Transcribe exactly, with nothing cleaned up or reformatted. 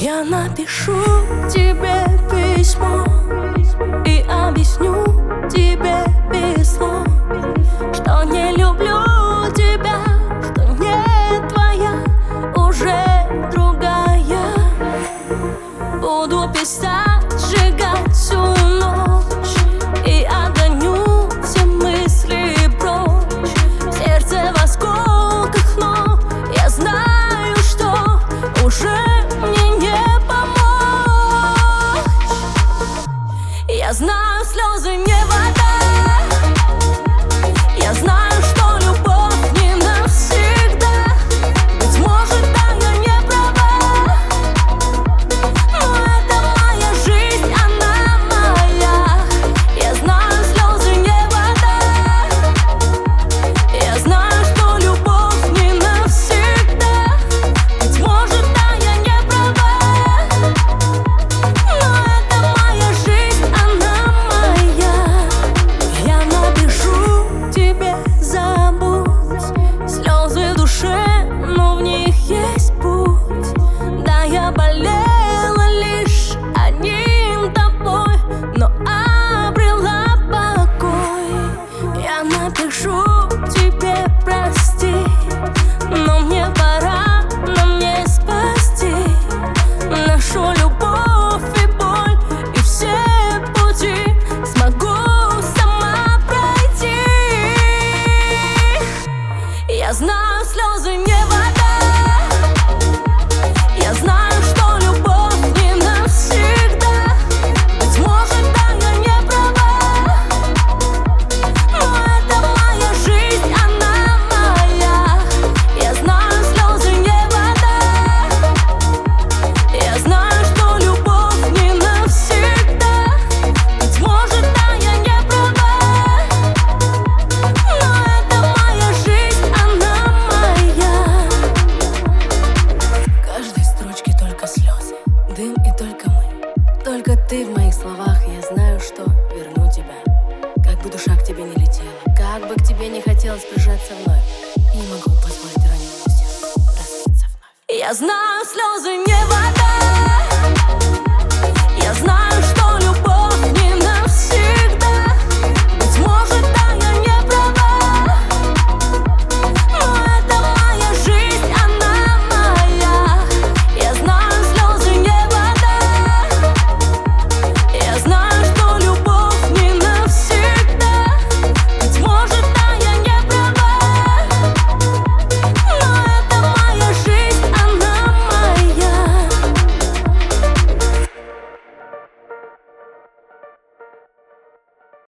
Я напишу тебе письмо и объясню тебе без слов, что не люблю тебя, что не твоя, уже другая. Буду писать, сжигать всю ночь и отгоню все мысли прочь. В сердце в осколках, но я знаю, что уже мне не помочь. Я знаю, слезы не вода. Я знаю, что любовь не навсегда. Быть может, да, я не права, но это моя жизнь, она моя. Я знаю, слезы не вода. Я знаю, что любовь не навсегда. Быть может, да, я не права, но это моя жизнь, она моя. Я напишу тебе, забудь слезы в душе, но в них есть путь. Да, я болела лишь одним тобой, но обрела покой. Я напишу тебе, прости, но мне пора, но мне спасти нашу любовь и боль, и все пути смогу сама пройти. Я знаю, слезы не вода. Я знаю, что любовь не навсегда. Быть может, да, я не права, но это моя жизнь, она моя. Я знаю, слезы не вода. Я знаю, что любовь не навсегда. Быть может, да, я не права, но это моя жизнь, она моя. В каждой строчке только слезы, дым и только мы. Только ты в моих словах, я знаю, что верну тебя. Как бы душа к тебе не летела, как бы к тебе не хотелось прижаться вновь, не могу позволить раненому сердцу разбиться вновь. Я знаю, слезы не вода.